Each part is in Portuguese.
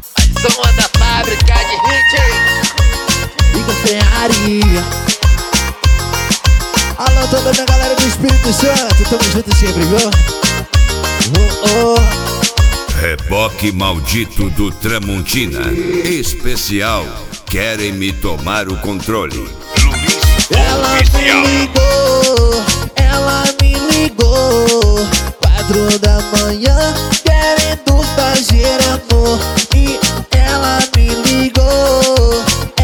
Som da fábrica de hit. Igor Ferrari. Alô, toda a minha galera do Espírito Santo, tamo junto sempre, viu? Reboque maldito do Tramontina. Especial. Querem me tomar o controle. Ela me ligou 4 da manhã, querendo fazer amor. E ela me ligou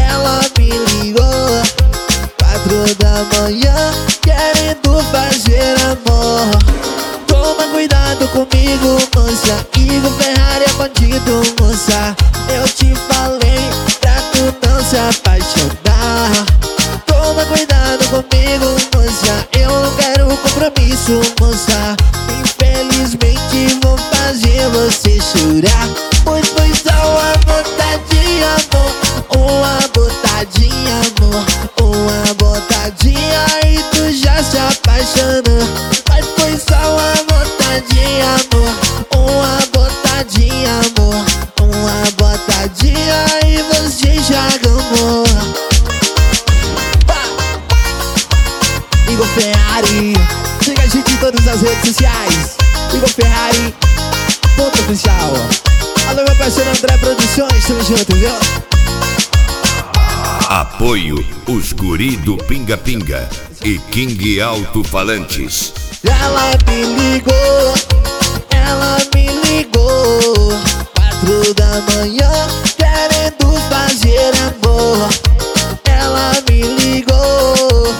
4 da manhã, querendo fazer amor. Toma cuidado comigo, moça. Igor Ferrari é bandido, moça. Eu te falei pra tu não se apaixonar. Toma cuidado comigo, moça. Eu não quero compromisso, moça. Infelizmente vou fazer você chorar. Pois foi só uma botadinha, amor. Uma botadinha, amor. Uma botadinha e tu já se apaixonou. Mas foi só uma botadinha, amor. Uma botadinha, amor. Uma botadinha e você já gamou. Igor Ferrari, siga a gente em todas as redes sociais. Igor Ferrari, ponto oficial. Alô, meu parceiro André Produções, tamo junto, viu? Apoio os guri do Pinga Pinga e King Alto Falantes. Ela me ligou 4 da manhã, querendo fazer amor. Ela me ligou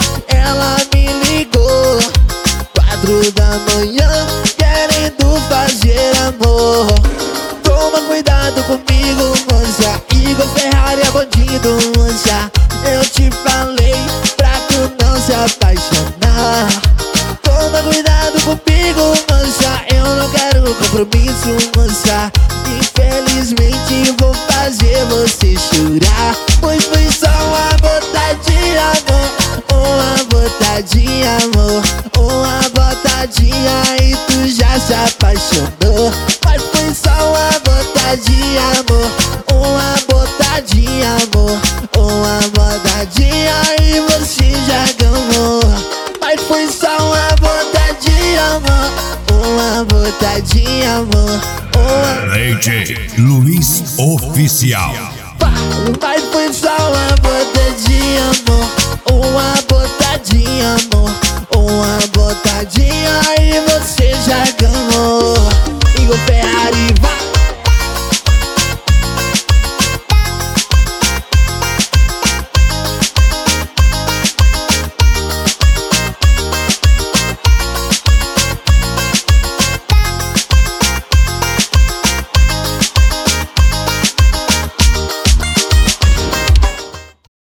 4 da manhã, querendo fazer amor. Toma cuidado comigo, moça. Igor Ferrari é bandido, moça. Eu te falei pra tu não se apaixonar. Toma cuidado comigo, moça. Eu não quero compromisso, moça. Infelizmente vou fazer você chorar. Pois foi só uma botadinha, amor. Uma botadinha, amor. Uma botadinha e tu já se apaixonou. Mas foi só uma botadinha, amor. Uma botadinha, amor. Uma botadinha e você já gamou. Mas foi só uma botadinha, amor. Uma botadinha, amor. DJ Luiz Oficial. Mas foi só uma botadinha, amor.